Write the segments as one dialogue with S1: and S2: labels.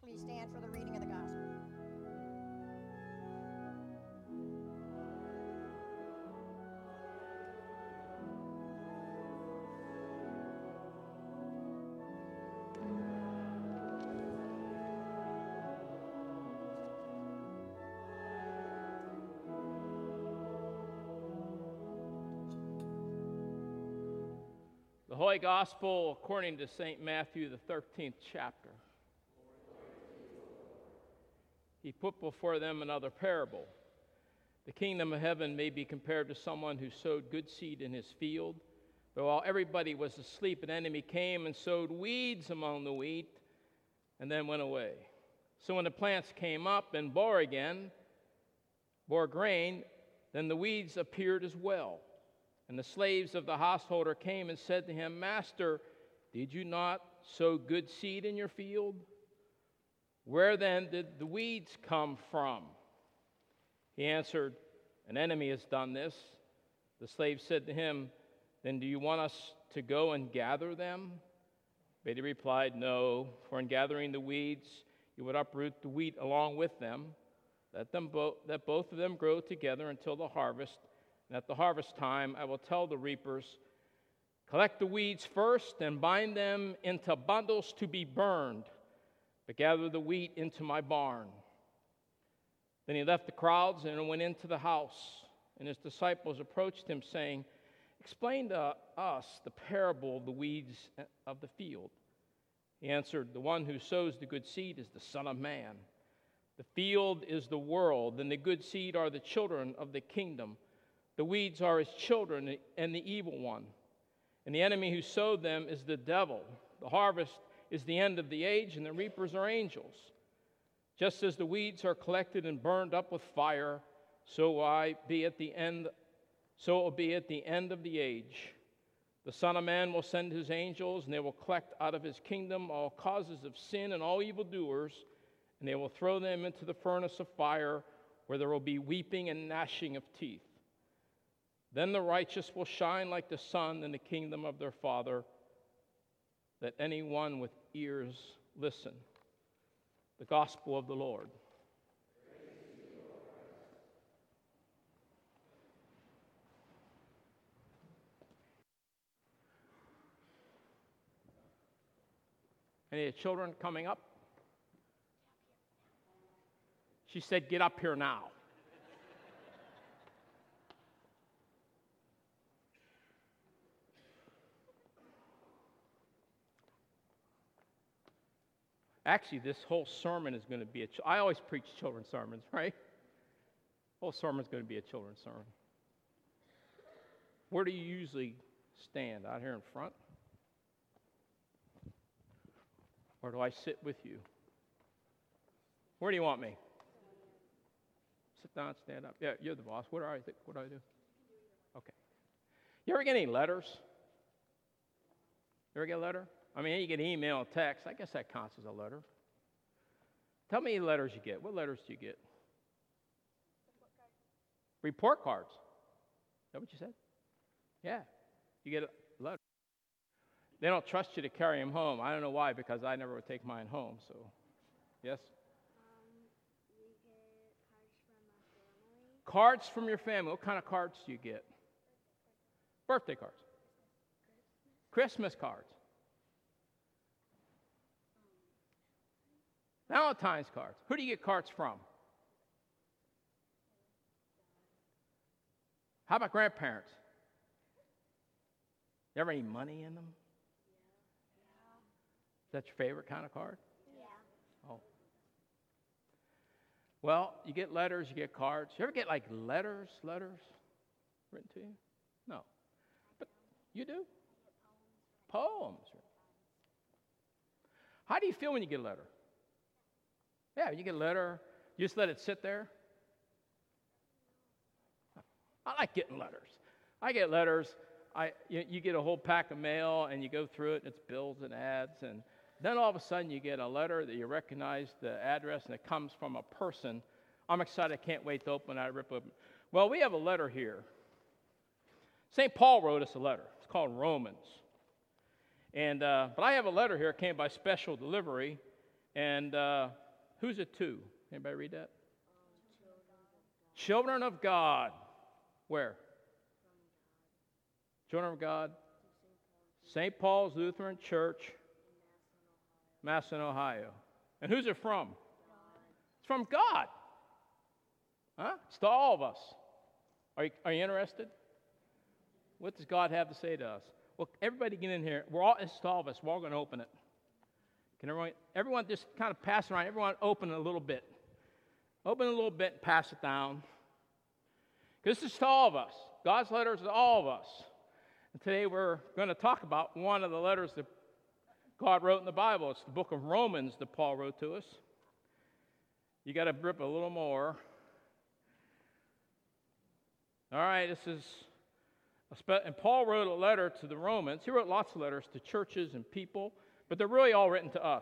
S1: Please stand for the reading of the gospel.
S2: The Holy Gospel according to St. Matthew, the 13th chapter. He put before them another parable. The kingdom of heaven may be compared to someone who sowed good seed in his field. But while everybody was asleep, an enemy came and sowed weeds among the wheat and then went away. So when the plants came up and bore grain, then the weeds appeared as well. And the slaves of the householder came and said to him, Master, did you not sow good seed in your field? Where then did the weeds come from? He answered, An enemy has done this. The slave said to him, Then do you want us to go and gather them? But he replied, No, for in gathering the weeds, you would uproot the wheat along with them. Let both of them grow together until the harvest. And at the harvest time, I will tell the reapers, Collect the weeds first and bind them into bundles to be burned, but gather the wheat into my barn. Then he left the crowds and went into the house. And his disciples approached him, saying, Explain to us the parable of the weeds of the field. He answered, The one who sows the good seed is the Son of Man. The field is the world, and the good seed are the children of the kingdom. The weeds are his children and the evil one. And the enemy who sowed them is the devil. The harvest is the end of the age, and the reapers are angels. Just as the weeds are collected and burned up with fire, so it will be at the end of the age. The Son of Man will send his angels, and they will collect out of his kingdom all causes of sin and all evildoers, and they will throw them into the furnace of fire, where there will be weeping and gnashing of teeth. Then the righteous will shine like the sun in the kingdom of their Father. Let anyone with ears listen. The gospel of the Lord. Any children coming up? She said, Get up here now. Actually, this whole sermon is going to be I always preach children's sermons, right? The whole sermon is going to be a children's sermon. Where do you usually stand? Out here in front? Or do I sit with you? Where do you want me? Sit down, stand up. Yeah, you're the boss. What do I do? Okay. You ever get any letters? You ever get a letter? I mean, you get email and text. I guess that counts as a letter. Tell me the letters you get. What letters do you get? Report cards. Is that what you said? Yeah. You get a letter. They don't trust you to carry them home. I don't know why, because I never would take mine home. So, yes?
S3: We get
S2: cards from your family. What kind of cards do you get? Birthday cards. Christmas cards. Valentine's cards. Who do you get cards from? How about grandparents? You have any money in them? Is that your favorite kind of card?
S3: Yeah.
S2: Oh. Well, you get letters, you get cards. You ever get like letters written to you? No. But you do? Poems. How do you feel when you get a letter? Yeah, you get a letter, you just let it sit there. I like getting letters. I get letters. You get a whole pack of mail, and you go through it, and it's bills and ads, and then all of a sudden you get a letter that you recognize the address, and it comes from a person. I'm excited. I can't wait to open it. Rip open. Well, we have a letter here. St. Paul wrote us a letter. It's called Romans. But I have a letter here. It came by special delivery. And who's it to? Anybody read that? Children of God. Where? Children of God. St. Paul's Lutheran Church, Massillon, Ohio. And who's it from? It's from God. Huh? It's to all of us. Are you interested? What does God have to say to us? Well, everybody get in here. It's to all of us. We're all going to open it. Can everyone just kind of pass it around? Everyone open it a little bit. Open it a little bit and pass it down. Because this is to all of us. God's letter is to all of us. And today we're going to talk about one of the letters that God wrote in the Bible. It's the book of Romans that Paul wrote to us. You got to grip a little more. All right, this is, and Paul wrote a letter to the Romans. He wrote lots of letters to churches and people, but they're really all written to us.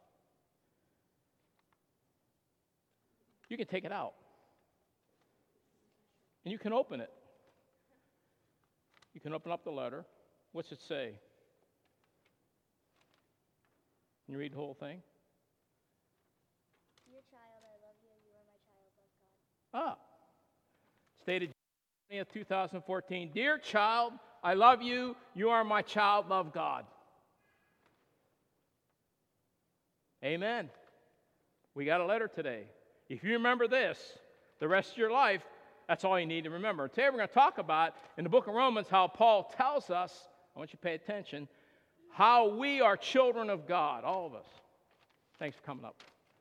S2: You can take it out, and you can open it. You can open up the letter. What's it say? Can you read the whole thing?
S3: Dear child, I love you. You are my child, love God.
S2: Stated 2014. Dear child, I love you. You are my child, love God. Amen. We got a letter today. If you remember this, the rest of your life, that's all you need to remember. Today we're going to talk about, in the book of Romans, how Paul tells us, I want you to pay attention, how we are children of God, all of us. Thanks for coming up.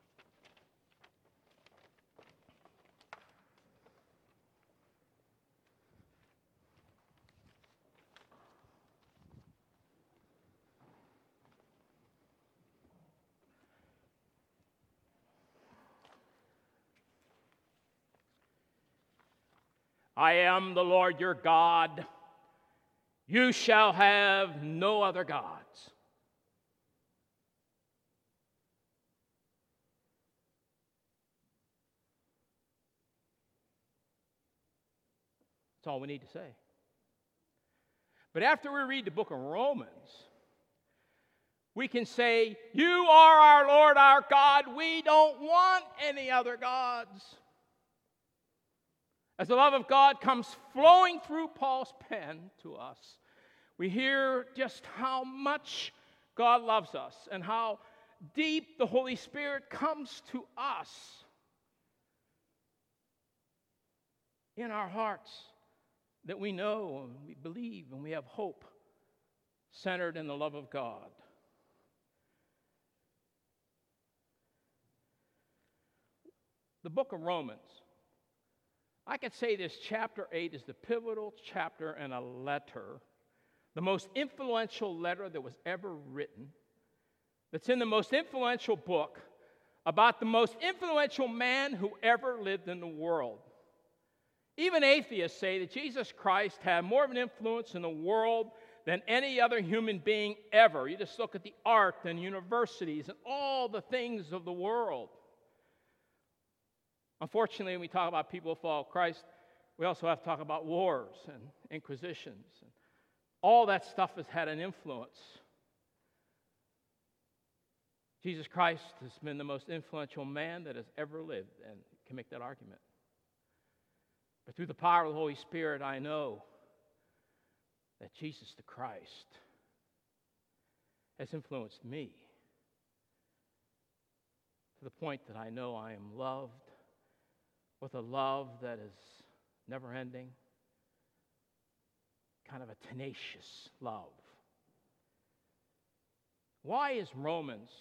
S2: I am the Lord your God. You shall have no other gods. That's all we need to say. But after we read the book of Romans, we can say, you are our Lord, our God. We don't want any other gods. As the love of God comes flowing through Paul's pen to us, we hear just how much God loves us and how deep the Holy Spirit comes to us in our hearts, that we know and we believe and we have hope centered in the love of God. The book of Romans, I could say this chapter 8 is the pivotal chapter in a letter, the most influential letter that was ever written, that's in the most influential book about the most influential man who ever lived in the world. Even atheists say that Jesus Christ had more of an influence in the world than any other human being ever. You just look at the art and universities and all the things of the world. Unfortunately, when we talk about people who follow Christ, we also have to talk about wars and inquisitions. And all that stuff has had an influence. Jesus Christ has been the most influential man that has ever lived, and can make that argument. But through the power of the Holy Spirit, I know that Jesus the Christ has influenced me to the point that I know I am loved with a love that is never-ending, kind of a tenacious love. Why is Romans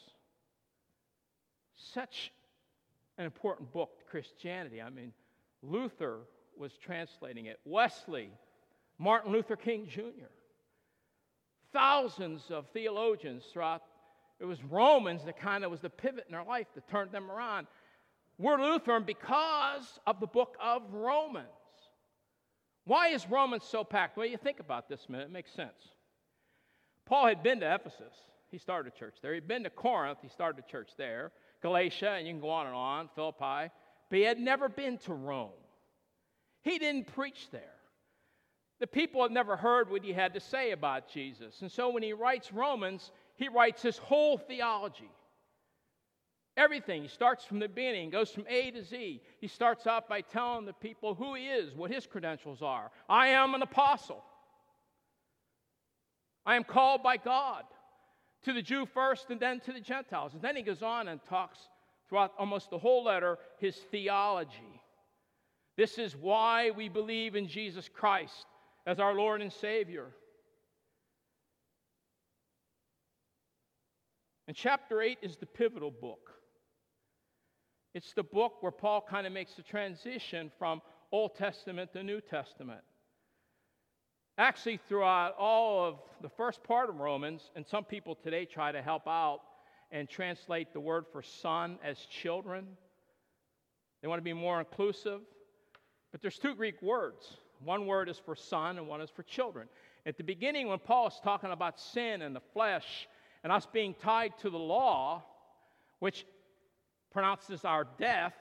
S2: such an important book to Christianity? I mean, Luther was translating it. Wesley, Martin Luther King Jr., thousands of theologians throughout. It was Romans that kind of was the pivot in their life that turned them around. We're Lutheran because of the book of Romans. Why is Romans so packed? Well, you think about this a minute. It makes sense. Paul had been to Ephesus. He started a church there. He'd been to Corinth. He started a church there. Galatia, and you can go on, Philippi. But he had never been to Rome. He didn't preach there. The people had never heard what he had to say about Jesus. And so when he writes Romans, he writes his whole theology. Everything. He starts from the beginning, goes from A to Z. He starts out by telling the people who he is, what his credentials are. I am an apostle. I am called by God, to the Jew first and then to the Gentiles. And then he goes on and talks throughout almost the whole letter his theology. This is why we believe in Jesus Christ as our Lord and Savior. And chapter 8 is the pivotal book. It's the book where Paul kind of makes the transition from Old Testament to New Testament. Actually, throughout all of the first part of Romans, and some people today try to help out and translate the word for son as children. They want to be more inclusive. But there's two Greek words. One word is for son and one is for children. At the beginning, when Paul is talking about sin and the flesh and us being tied to the law, which pronounces our death,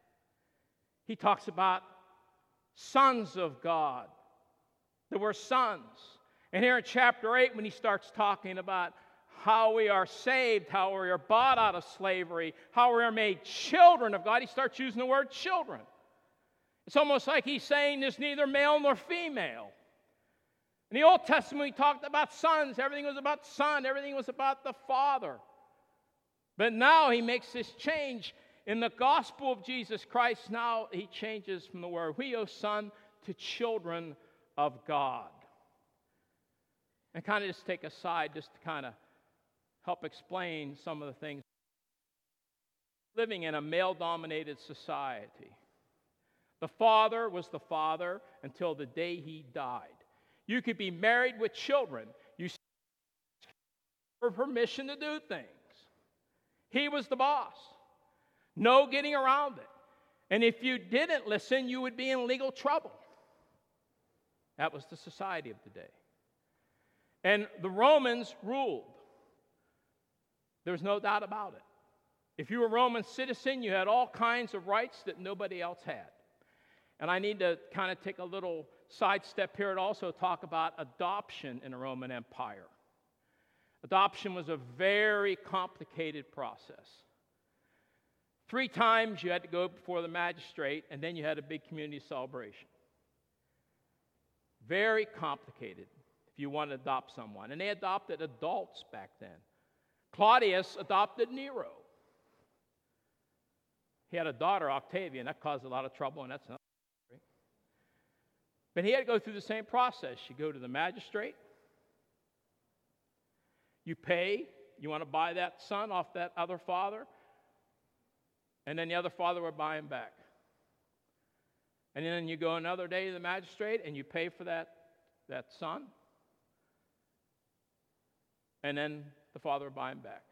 S2: he talks about sons of God. That we're sons. And here in chapter 8, when he starts talking about how we are saved, how we are bought out of slavery, how we are made children of God, he starts using the word children. It's almost like he's saying there's neither male nor female. In the Old Testament, we talked about sons. Everything was about son. Everything was about the Father. But now he makes this change. In the gospel of Jesus Christ, now he changes from the word huios, son, to children of God. And kind of just take a side just to kind of help explain some of the things. Living in a male-dominated society. The father was the father until the day he died. You could be married with children. You for permission to do things. He was the boss. No getting around it. And if you didn't listen, you would be in legal trouble. That was the society of the day. And the Romans ruled. There was no doubt about it. If you were a Roman citizen, you had all kinds of rights that nobody else had. And I need to kind of take a little sidestep here and also talk about adoption in the Roman Empire. Adoption was a very complicated process. 3 times you had to go before the magistrate, and then you had a big community celebration. Very complicated if you want to adopt someone. And they adopted adults back then. Claudius adopted Nero. He had a daughter, Octavian. That caused a lot of trouble, and that's another story. But he had to go through the same process. You go to the magistrate. You pay. You want to buy that son off that other father. And then the other father would buy him back. And then you go another day to the magistrate and you pay for that son. And then the father would buy him back.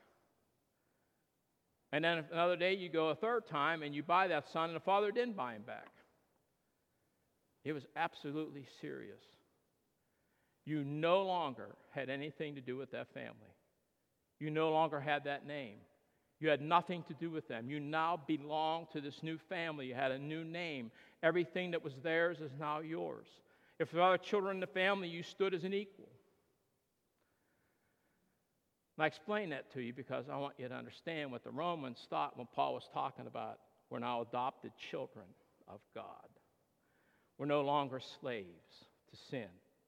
S2: And then another day you go a third time and you buy that son and the father didn't buy him back. It was absolutely serious. You no longer had anything to do with that family. You no longer had that name. You had nothing to do with them. You now belong to this new family. You had a new name. Everything that was theirs is now yours. If there were other children in the family, you stood as an equal. And I explain that to you because I want you to understand what the Romans thought when Paul was talking about we're now adopted children of God. We're no longer slaves to sin.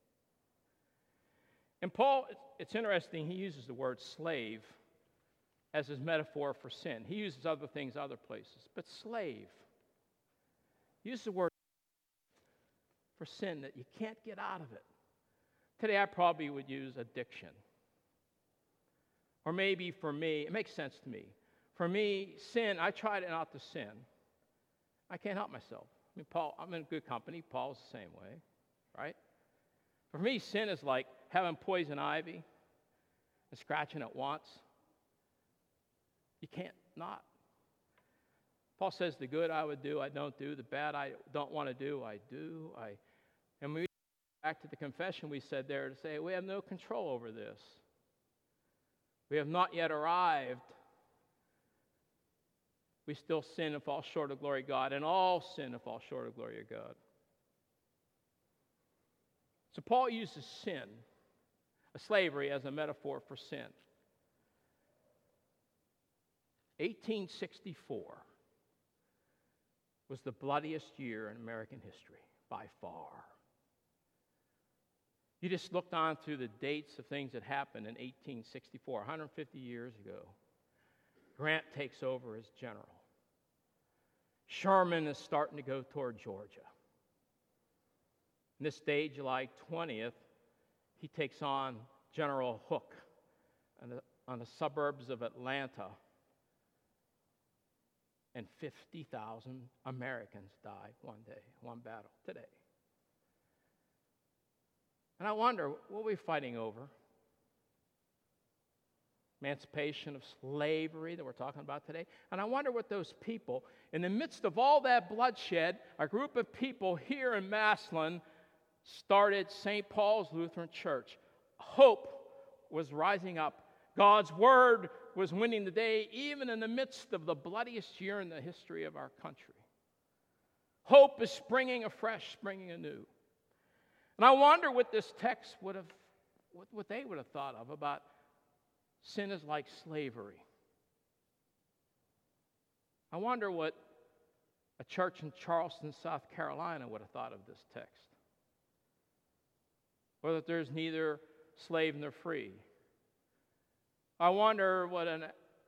S2: And Paul, it's interesting, he uses the word slave as his metaphor for sin. He uses other things other places. But slave, he uses the word for sin that you can't get out of it. Today I probably would use addiction. Or maybe for me, it makes sense to me. For me, sin, I try not to sin. I can't help myself. I mean, Paul, I'm in good company. Paul's the same way, right? For me, sin is like having poison ivy and scratching it once. You can't not. Paul says the good I would do, I don't do. The bad I don't want to do, I do. And when we go back to the confession we said there to say we have no control over this. We have not yet arrived. We still sin and fall short of glory of God, and all sin and fall short of glory of God. So Paul uses sin, slavery, as a metaphor for sin. 1864 was the bloodiest year in American history, by far. You just looked on through the dates of things that happened in 1864, 150 years ago. Grant takes over as general. Sherman is starting to go toward Georgia. And this day, July 20th, he takes on General Hook on the suburbs of Atlanta. And 50,000 Americans died one day, one battle, today. And I wonder, what are we fighting over? Emancipation of slavery that we're talking about today. And I wonder what those people, in the midst of all that bloodshed, a group of people here in Massillon started St. Paul's Lutheran Church. Hope was rising up. God's word was winning the day, even in the midst of the bloodiest year in the history of our country. Hope is springing afresh, springing anew. And I wonder what this text what they would have thought of about sin is like slavery. I wonder what a church in Charleston, South Carolina would have thought of this text. Or that there's neither slave nor free. I wonder what an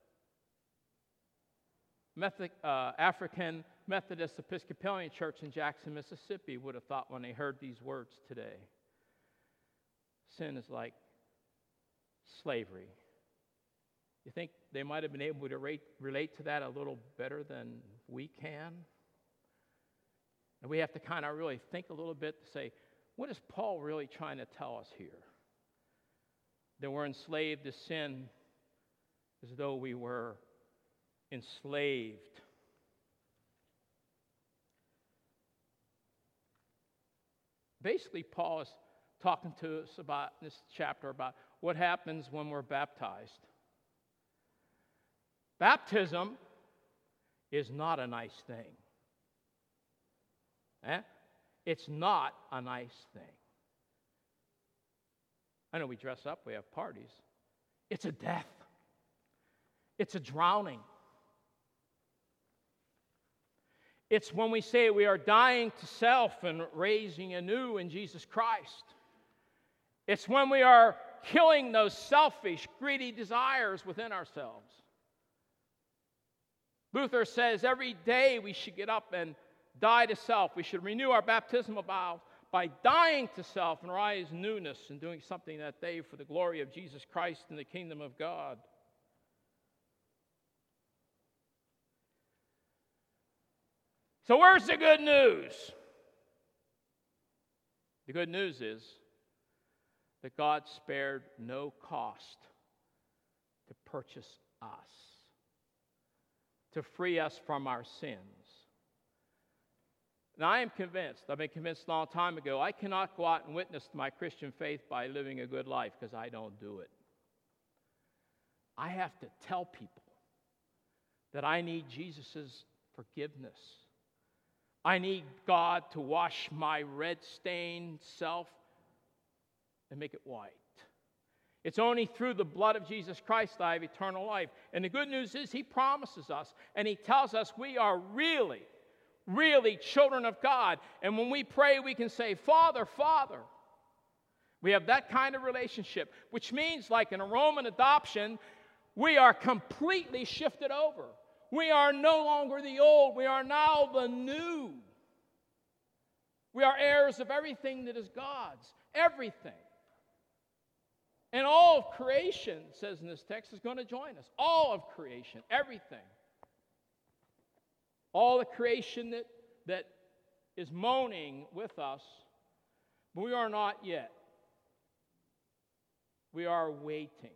S2: African Methodist Episcopalian church in Jackson, Mississippi would have thought when they heard these words today. Sin is like slavery. You think they might have been able to relate to that a little better than we can? And we have to kind of really think a little bit to say, what is Paul really trying to tell us here? That we're enslaved to sin as though we were enslaved. Basically, Paul is talking to us about in this chapter about what happens when we're baptized. Baptism is not a nice thing. It's not a nice thing. I know we dress up, we have parties. It's a death. It's a drowning. It's when we say we are dying to self and raising anew in Jesus Christ. It's when we are killing those selfish, greedy desires within ourselves. Luther says every day we should get up and die to self. We should renew our baptismal vows by dying to self and rise in newness and doing something that day for the glory of Jesus Christ and the kingdom of God. So where's the good news? The good news is that God spared no cost to purchase us, to free us from our sins. And I am convinced, I've been convinced a long time ago, I cannot go out and witness to my Christian faith by living a good life because I don't do it. I have to tell people that I need Jesus' forgiveness. I need God to wash my red-stained self and make it white. It's only through the blood of Jesus Christ that I have eternal life. And the good news is He promises us, and He tells us we are really, really children of God. And when we pray, we can say, Father, Father. We have that kind of relationship, which means, like in a Roman adoption, we are completely shifted over. We are no longer the old. We are now the new. We are heirs of everything that is God's. Everything. And all of creation, it says in this text, is going to join us. All of creation. Everything. All the creation that is moaning with us. But we are not yet. We are waiting.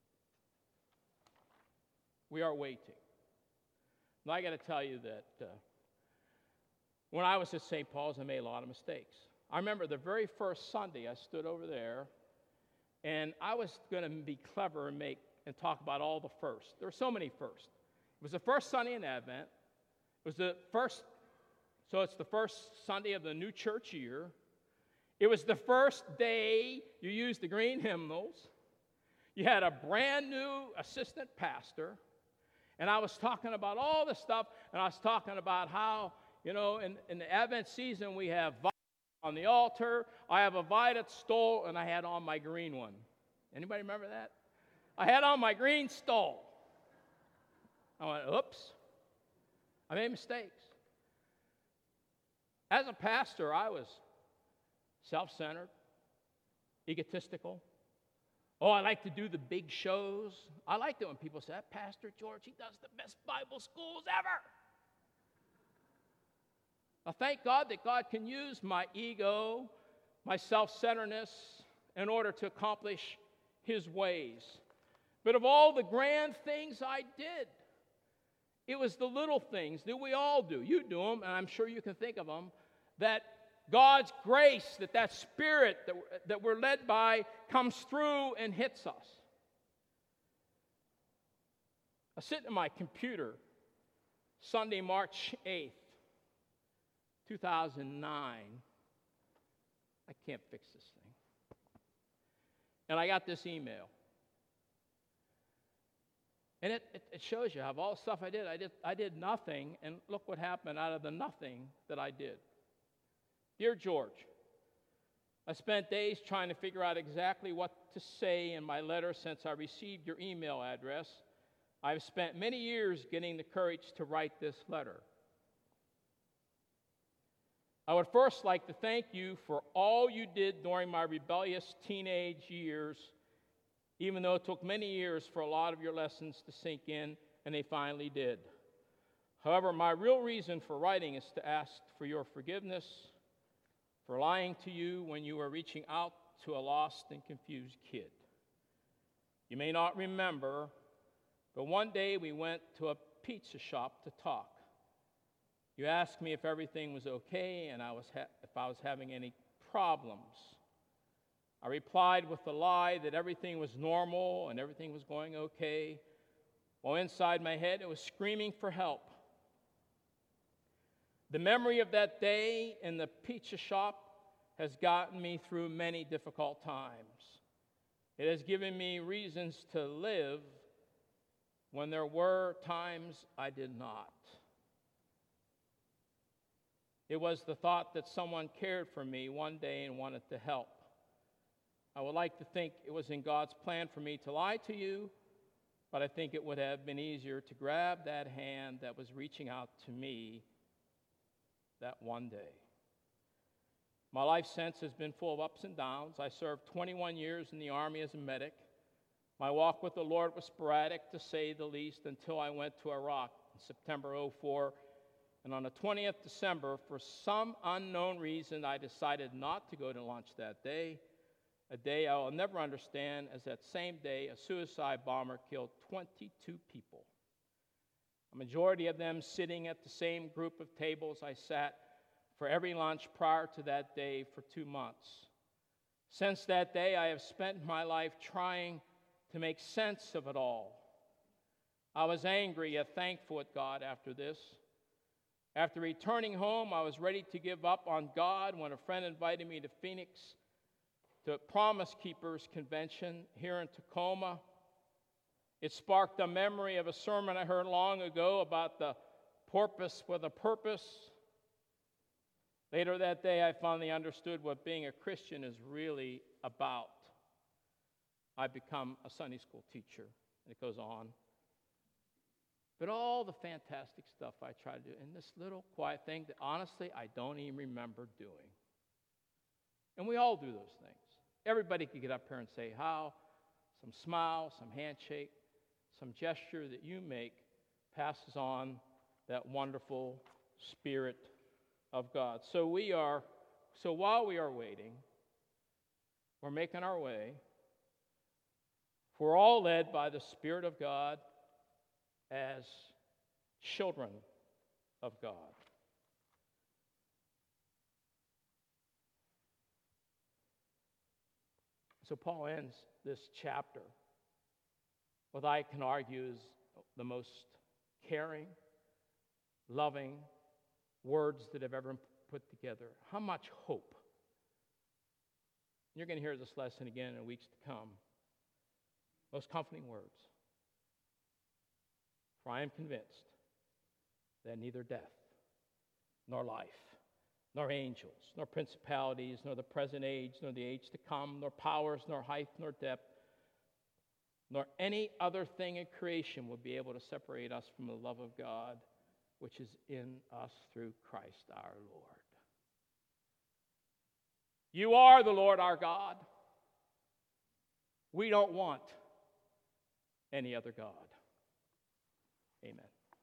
S2: We are waiting. And I got to tell you that when I was at St. Paul's, I made a lot of mistakes. I remember the very first Sunday I stood over there, and I was going to be clever and talk about all the firsts. There were so many firsts. It was the first Sunday in Advent. It was the first Sunday of the new church year. It was the first day you used the green hymnals. You had a brand new assistant pastor. And I was talking about all this stuff, and I was talking about how, in the Advent season, we have violet on the altar. I have a violet stole, and I had on my green one. Anybody remember that? I had on my green stole. I went, oops. I made mistakes. As a pastor, I was self-centered, egotistical. Oh, I like to do the big shows. I like it when people say, Pastor George, he does the best Bible schools ever. I thank God that God can use my ego, my self-centeredness, in order to accomplish his ways. But of all the grand things I did, it was the little things that we all do. You do them, and I'm sure you can think of them, that God's grace, that spirit that we're led by comes through and hits us. I sit at my computer Sunday, March 8th, 2009. I can't fix this thing. And I got this email. And it shows you of all the stuff I did nothing, and look what happened out of the nothing that I did. Dear George, I spent days trying to figure out exactly what to say in my letter since I received your email address. I've spent many years getting the courage to write this letter. I would first like to thank you for all you did during my rebellious teenage years, even though it took many years for a lot of your lessons to sink in, and they finally did. However, my real reason for writing is to ask for your forgiveness for lying to you when you were reaching out to a lost and confused kid. You may not remember, but one day we went to a pizza shop to talk. You asked me if everything was okay and if I was having any problems. I replied with the lie that everything was normal and everything was going okay, while inside my head it was screaming for help. The memory of that day in the pizza shop has gotten me through many difficult times. It has given me reasons to live when there were times I did not. It was the thought that someone cared for me one day and wanted to help. I would like to think it was in God's plan for me to lie to you, but I think it would have been easier to grab that hand that was reaching out to me that one day. My life since has been full of ups and downs. I served 21 years in the Army as a medic. My walk with the Lord was sporadic, to say the least, until I went to Iraq in September 2004. And on the 20th December, for some unknown reason, I decided not to go to lunch that day, a day I will never understand, as that same day a suicide bomber killed 22 people. A majority of them sitting at the same group of tables I sat for every lunch prior to that day for 2 months. Since that day, I have spent my life trying to make sense of it all. I was angry yet thankful at God after this. After returning home, I was ready to give up on God when a friend invited me to Phoenix to a Promise Keepers convention here in Tacoma. It sparked a memory of a sermon I heard long ago about the porpoise with a purpose. Later that day, I finally understood what being a Christian is really about. I've become a Sunday school teacher, and it goes on. But all the fantastic stuff I try to do, and this little quiet thing that honestly I don't even remember doing. And we all do those things. Everybody can get up here and say how, some smile, some handshake, some gesture that you make passes on that wonderful Spirit of God. So while we are waiting, we're making our way. We're all led by the Spirit of God as children of God. So Paul ends this chapter with, I can argue, is the most caring, loving words that have ever been put together. How much hope. You're going to hear this lesson again in weeks to come. Most comforting words. For I am convinced that neither death, nor life, nor angels, nor principalities, nor the present age, nor the age to come, nor powers, nor height, nor depth, nor any other thing in creation will be able to separate us from the love of God, which is in us through Christ our Lord. You are the Lord our God. We don't want any other God. Amen.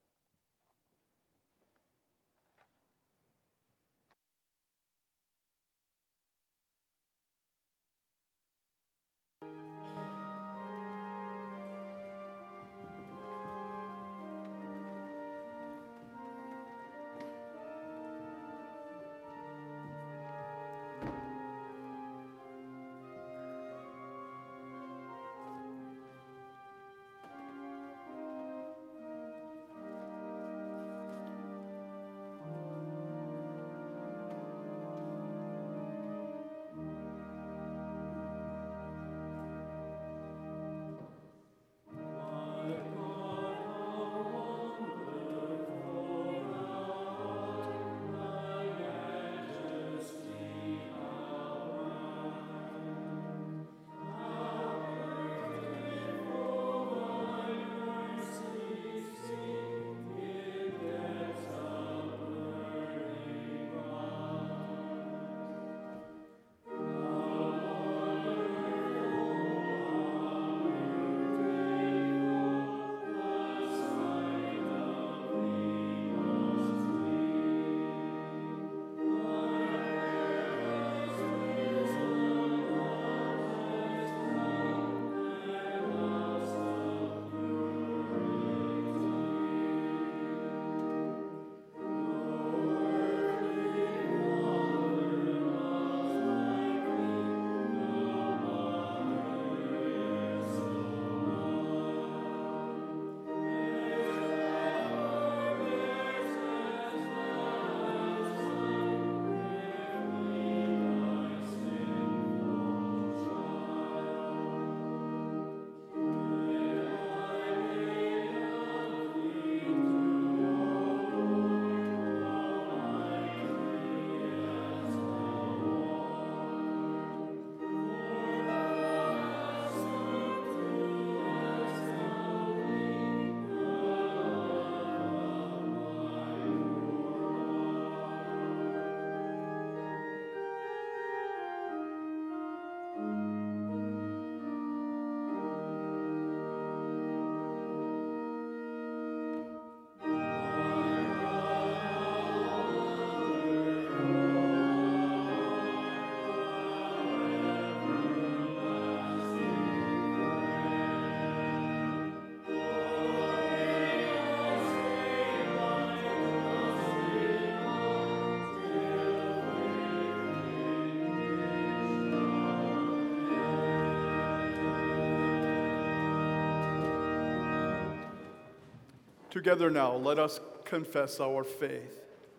S1: Together now, let us confess our faith.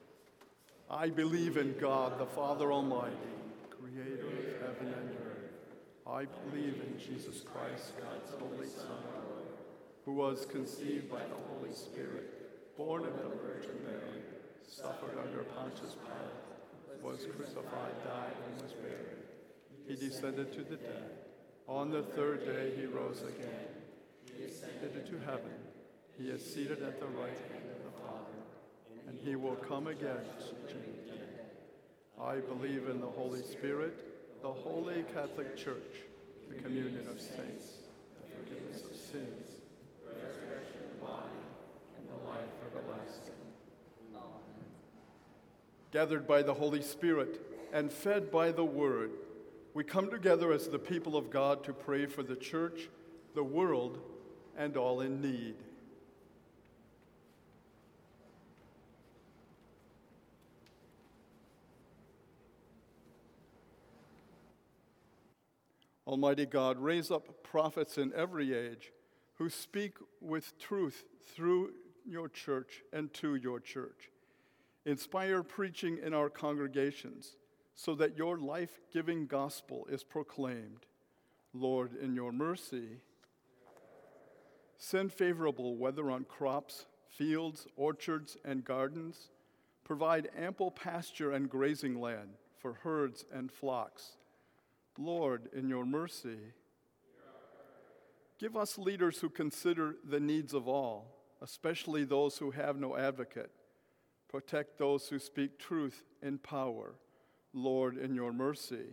S1: I believe in God, the Father Almighty, creator of heaven and earth. I believe in Jesus Christ, God's only Son, who was conceived by the Holy Spirit, born of the Virgin Mary, suffered under Pontius Pilate, was crucified, died, and was buried. He descended to the dead. On the third day he rose again. He ascended into heaven. He is seated at the right hand of the Father, and he will come again to judge the dead. I believe in the Holy Spirit, the Holy Catholic Church, the communion of saints, the forgiveness of sins, the resurrection of the body, and the life everlasting. Amen. Gathered by the Holy Spirit and fed by the Word, we come together as the people of God to pray for the church, the world, and all in need. Almighty God, raise up prophets in every age who speak with truth through your church and to your church. Inspire preaching in our congregations so that your life-giving gospel is proclaimed. Lord, in your mercy, Send favorable weather on crops, fields, orchards, and gardens. Provide ample pasture and grazing land for herds and flocks. Lord, in your mercy, give us leaders who consider the needs of all, especially those who have no advocate. Protect those who speak truth in power. Lord, in your mercy.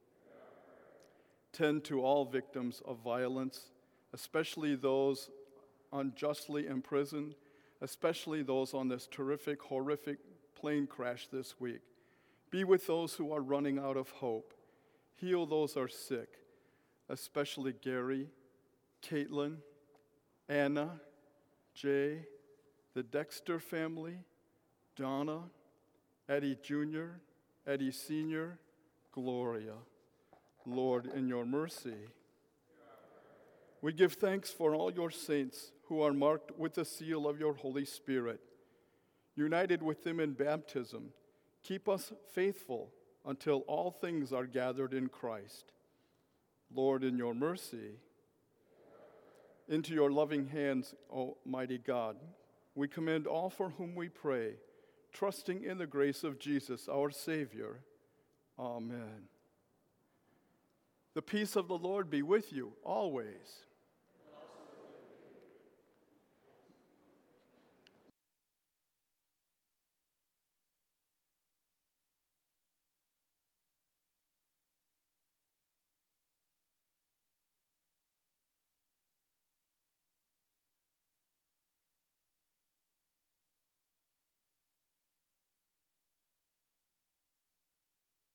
S1: Tend to all victims of violence, especially those unjustly imprisoned, especially those on this terrific, horrific plane crash this week. Be with those who are running out of hope. Heal those who are sick, especially Gary, Caitlin, Anna, Jay, the Dexter family, Donna, Eddie Jr., Eddie Sr., Gloria. Lord, in your mercy. We give thanks for all your saints who are marked with the seal of your Holy Spirit. United with them in baptism, keep us faithful until all things are gathered in Christ. Lord, in your mercy. Into your loving hands, Almighty God, we commend all for whom we pray, trusting in the grace of Jesus, our Savior. Amen. The peace of the Lord be with you always.